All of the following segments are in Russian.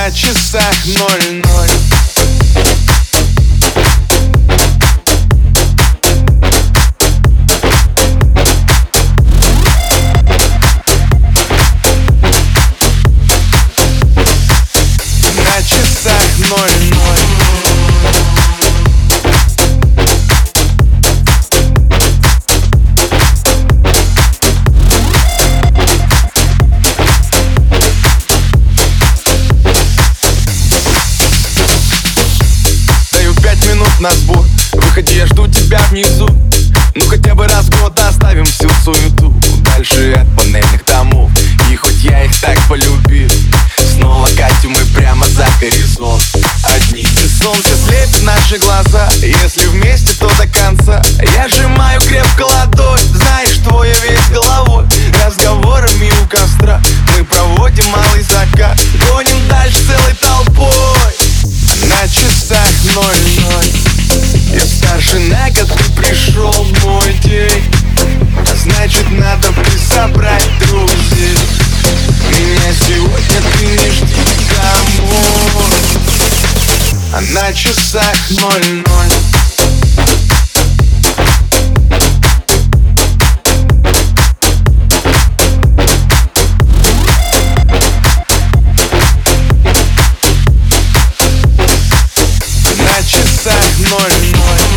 На часах 00. На часах 00. На сбор, выходи, я жду тебя внизу. Ну хотя бы раз в год оставим всю суету дальше от панельных домов. И хоть я их так полюбил, снова катим мы прямо за горизонт. Одни и солнце слепит наши глаза. Если вместе, то до конца. Я сжимаю крепко ладонь, знаешь, что я весь головой. Разговорами у костра мы проводим малый закат. Гоним дальше целой толпой. На часах 00. Я старше на год, ты пришел в мой день. А значит, надо бы собрать друзей. Меня сегодня ты не жди домой. А на часах 00. На часах 00.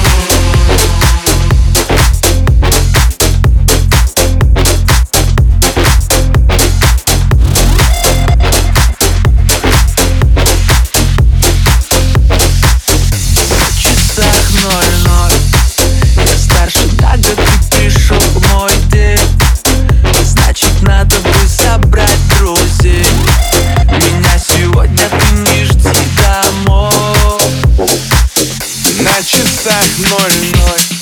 Я старше на год, ты пришел в мой день. Значит, надо бы собрать друзей. Меня сегодня ты не жди домой. На часах 00.